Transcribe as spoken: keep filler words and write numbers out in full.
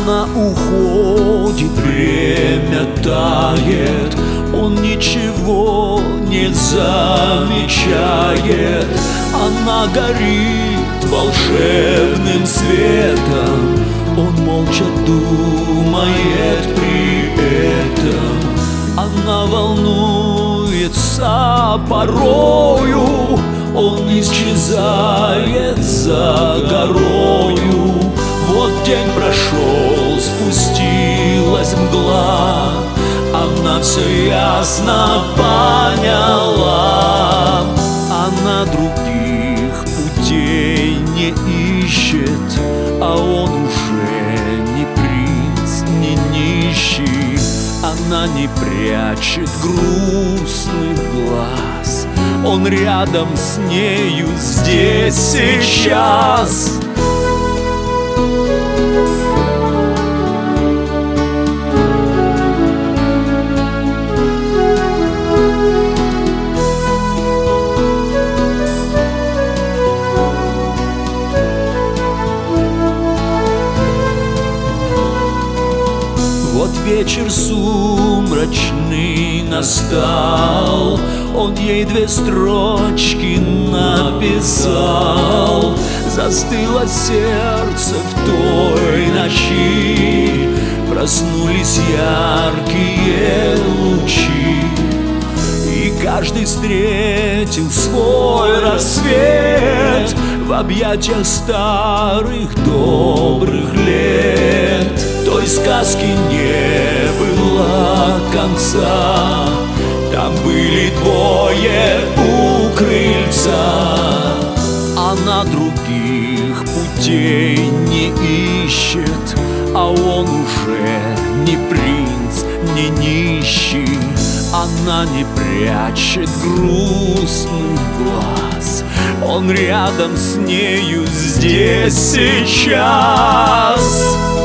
Она уходит, время тает, он ничего не замечает. Она горит волшебным светом, он молча думает при этом. Она волнуется порою, он исчезает за горою. Вот день прошел, спустилась мгла, она все ясно поняла. Она других путей не ищет, а он уже не принц, не нищий. Она не прячет грустных глаз, он рядом с нею здесь сейчас. Вот вечер сумрачный настал, он ей две строчки написал. Застыло сердце в той ночи, проснулись яркие лучи, и каждый встретил свой рассвет в объятиях старых добрых лет. Той сказки не было конца, там были двое у крыльца. Она других путей не ищет, а он уже не принц, не нищий. Она не прячет грустных глаз, он рядом с нею здесь сейчас.